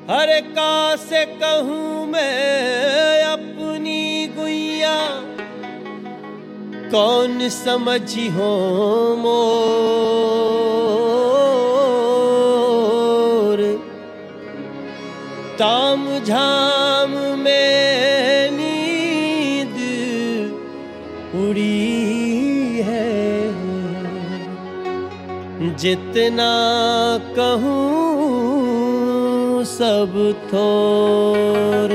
हरे का से कहूँ मैं अपनी गुइया, कौन समझी हो मोर। ताम झाम में नींद उड़ी है, जितना कहूँ सब थोर।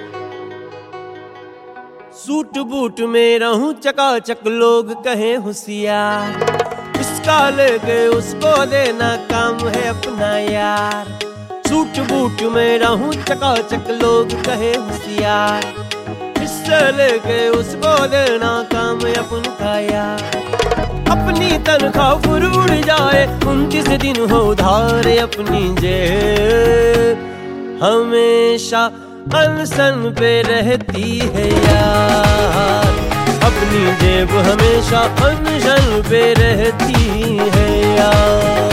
सूट बूट में रहूं चकाचक, लोग कहे होशियार, इसका लेके उसको देना काम है अपना यार। सूट बूट में रहूं चकाचक, लोग कहे होशियार, इससे लेके उसको देना काम है अपना यार। अपनी तनख्वाह फिर उड़ जाए, 29 दिन हो उधार, अपनी जेब हमेशा अनशन पे रहती है यार। अपनी जेब हमेशा अनशन पे रहती है यार।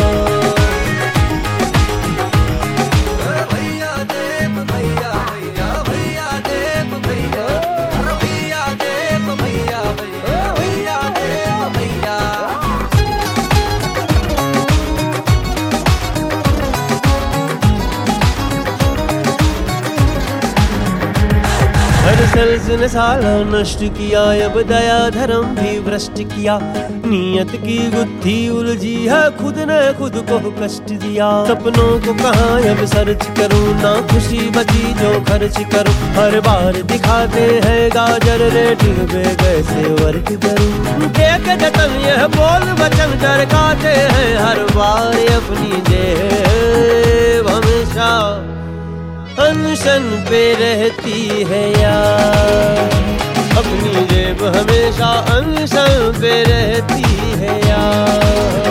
हर सल्स ने साला नष्ट किया, अब दया धर्म भी भ्रष्ट किया। नियत की गुत्थी उलझी है, खुद ने खुद को कष्ट दिया। सपनों को कहाँ अब सर्च करूँ, ना खुशी बची जो खर्च करूँ। हर बार दिखाते हैं गाजर रेटिंग पे, कैसे वर्क करूँ। देख जतन यह बोल वचन चरकाते हैं हर बार, अपनी जेब हमेशा अनशन पे रहती है यार। अपनी जेब हमेशा अनशन पे रहती है यार।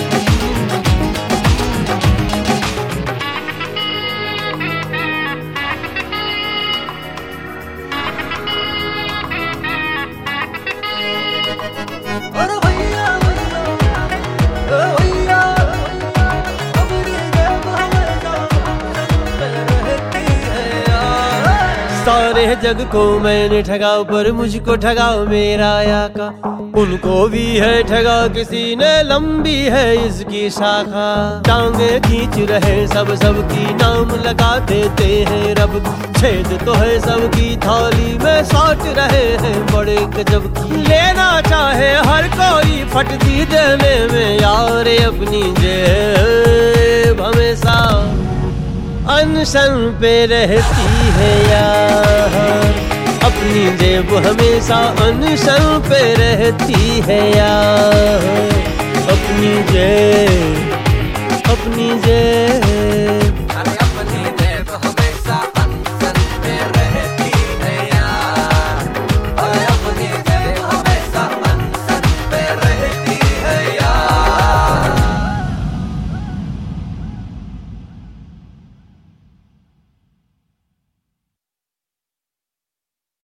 सारे जग को मैंने ठगा, पर मुझको ठगा मेरा आका। उनको भी है ठगा, किसी ने लंबी है इसकी शाखा। टांगे खींच रहे सब सबकी, नाम लगा देते हैं रब। छेद तो है सबकी थाली में, साट रहे हैं बड़े गजब की। लेना चाहे हर कोई फटती देने में यार, अपनी जेब हमेशा अनशन पे रहती है यार। अपनी जेब हमेशा अनशन पे रहती है यार। अपनी जेब